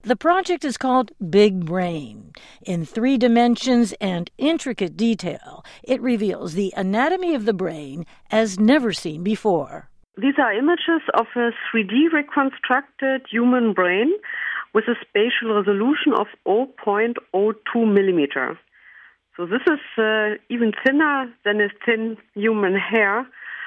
The project is called Big Brain. In 3 dimensions and intricate detail, it reveals the anatomy of the brain as never seen before. These are images of a 3D reconstructed human brain with a spatial resolution of 0.02 millimeter. So this is even thinner than a thin human hair,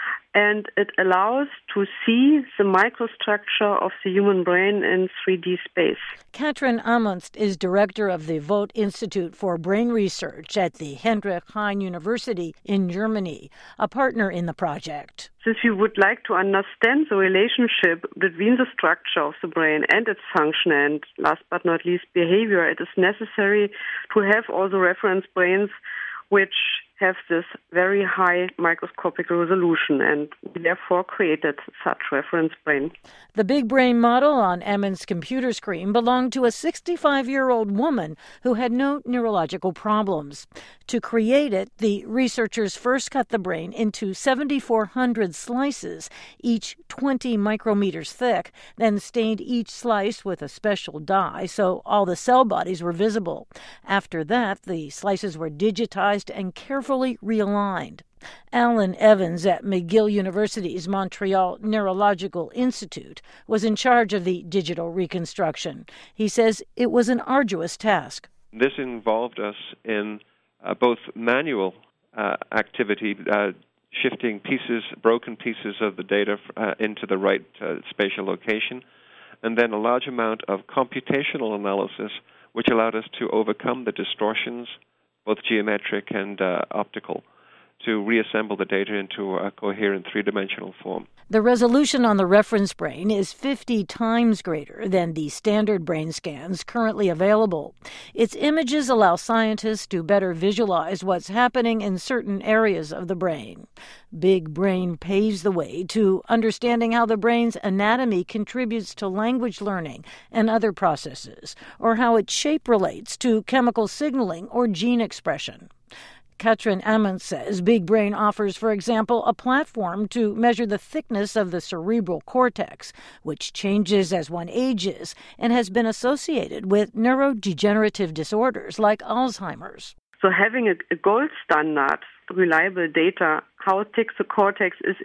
and it allows to see the microstructure of the human brain in 3D space. Katrin Amundst is director of the Vogt Institute for Brain Research at the Heinrich Heine University in Germany, a partner in the project. Since we would like to understand the relationship between the structure of the brain and its function and, last but not least, behavior, it is necessary to have also reference brains which have this very high microscopic resolution, and we therefore created such reference brain. The Big Brain model on Amundst's computer screen belonged to a 65-year-old woman who had no neurological problems. To create it, the researchers first cut the brain into 7,400 slices, each 20 micrometers thick, then stained each slice with a special dye so all the cell bodies were visible. After that, the slices were digitized and carefully realigned. Alan Evans at McGill University's Montreal Neurological Institute was in charge of the digital reconstruction. He says it was an arduous task. This involved us in both manual activity, shifting broken pieces of the data into the right spatial location, and then a large amount of computational analysis, which allowed us to overcome the distortions, both geometric and optical, to reassemble the data into a coherent 3-dimensional form. The resolution on the reference brain is 50 times greater than the standard brain scans currently available. Its images allow scientists to better visualize what's happening in certain areas of the brain. Big Brain paves the way to understanding how the brain's anatomy contributes to language learning and other processes, or how its shape relates to chemical signaling or gene expression. Katrin Amundst says Big Brain offers, for example, a platform to measure the thickness of the cerebral cortex, which changes as one ages and has been associated with neurodegenerative disorders like Alzheimer's. So having a gold standard, reliable data, how thick the cortex is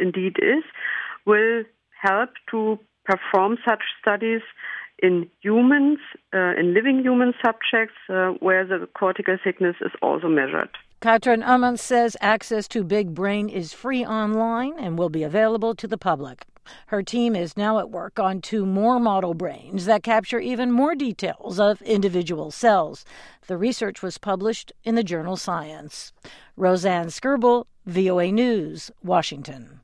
will help to perform such studies in humans, in living human subjects, where the cortical thickness is also measured. Katrin Amundst says access to Big Brain is free online and will be available to the public. Her team is now at work on 2 more model brains that capture even more details of individual cells. The research was published in the journal Science. Roseanne Skirbel, VOA News, Washington.